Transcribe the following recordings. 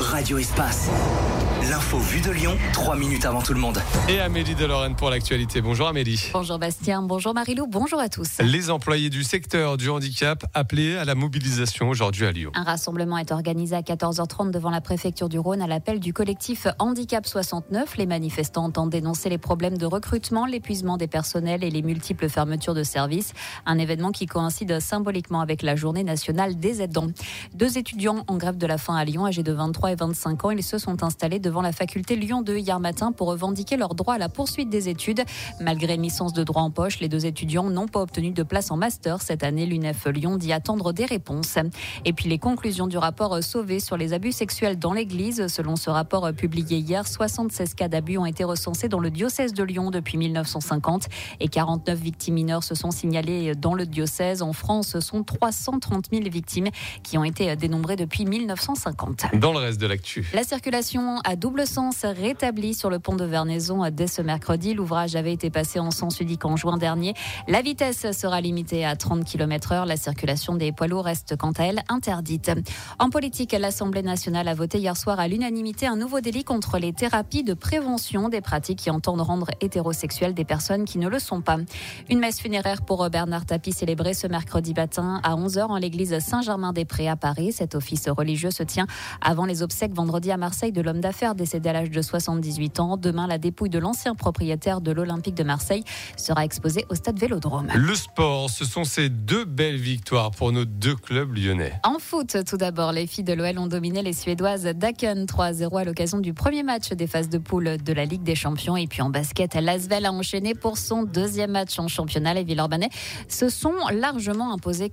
Radio Espace. L'info vue de Lyon, 3 minutes avant tout le monde. Et Amélie de Lorraine pour l'actualité. Bonjour Amélie. Bonjour Bastien, bonjour Marilou, bonjour à tous. Les employés du secteur du handicap appelés à la mobilisation aujourd'hui à Lyon. Un rassemblement est organisé à 14h30 devant la préfecture du Rhône à l'appel du collectif Handicap 69. Les manifestants entendent dénoncer les problèmes de recrutement, l'épuisement des personnels et les multiples fermetures de services. Un événement qui coïncide symboliquement avec la journée nationale des aidants. 2 étudiants en grève de la faim à Lyon, âgés de 23 et 25 ans, ils se sont installés devant la faculté Lyon 2 hier matin pour revendiquer leur droit à la poursuite des études. Malgré une licence de droit en poche, les 2 étudiants n'ont pas obtenu de place en master cette année. L'UNEF Lyon dit attendre des réponses. Et puis les conclusions du rapport Sauvé sur les abus sexuels dans l'église. Selon ce rapport publié hier, 76 cas d'abus ont été recensés dans le diocèse de Lyon depuis 1950 et 49 victimes mineures se sont signalées dans le diocèse. En France, ce sont 330 000 victimes qui ont été dénombrées depuis 1950. Dans le reste de l'actu. La circulation à double sens rétablie sur le pont de Vernaison dès ce mercredi. L'ouvrage avait été passé en sens unique en juin dernier. La vitesse sera limitée à 30 km/h. La circulation des poids lourds reste quant à elle interdite. En politique, l'Assemblée nationale a voté hier soir à l'unanimité un nouveau délit contre les thérapies de prévention des pratiques qui entendent rendre hétérosexuelles des personnes qui ne le sont pas. Une messe funéraire pour Bernard Tapie célébrée ce mercredi matin à 11h en l'église Saint-Germain-des-Prés à Paris. Cet office religieux se tient avant les obsèques vendredi à Marseille de l'homme d'affaires décédé à l'âge de 78 ans. Demain, la dépouille de l'ancien propriétaire de l'Olympique de Marseille sera exposée au stade Vélodrome. Le sport, ce sont ces 2 belles victoires pour nos 2 clubs lyonnais. En foot, tout d'abord, les filles de l'OL ont dominé les Suédoises d'Aken 3-0 à l'occasion du premier match des phases de poule de la Ligue des Champions. Et puis en basket, l'Asvel a enchaîné pour son 2e match en championnat. Les Villeurbanais se sont largement imposés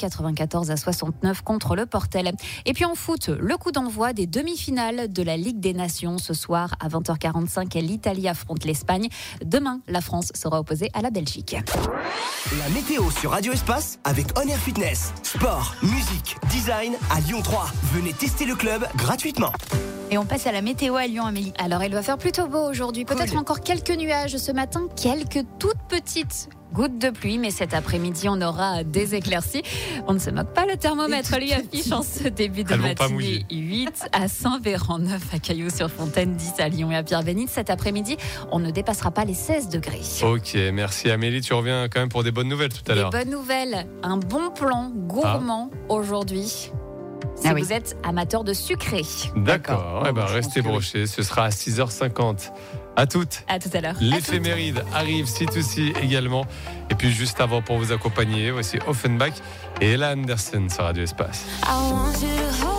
94-69 contre le Portel. Et puis en foot, le coup d'envoi des demi-finales de la Ligue des Nations. Ce soir, à 20h45, l'Italie affronte l'Espagne. Demain, la France sera opposée à la Belgique. La météo sur Radio Espace avec On Air Fitness. Sport, musique, design à Lyon 3. Venez tester le club gratuitement. Et on passe à la météo à Lyon, Amélie. Alors, il va faire plutôt beau aujourd'hui. Peut-être encore quelques nuages ce matin, quelques toutes petites gouttes de pluie, mais cet après-midi, on aura des éclaircies. On ne se moque pas, le thermomètre lui affiche en ce début de matinée 8 à Saint-Véran, 9 à Cailloux-sur-Fontaine, 10 à Lyon et à Pierre-Bénite. Cet après-midi, on ne dépassera pas les 16 degrés. Ok, merci Amélie. Tu reviens quand même pour des bonnes nouvelles tout à l'heure. Des bonnes nouvelles, un bon plan gourmand aujourd'hui. Si vous êtes amateur de sucré. D'accord, restez brochés. Ce sera à 6h50. À toutes. À tout à l'heure. L'éphéméride arrive C2C également. Et puis juste avant, pour vous accompagner, voici Offenbach et Ella Anderson sur Radio Espace.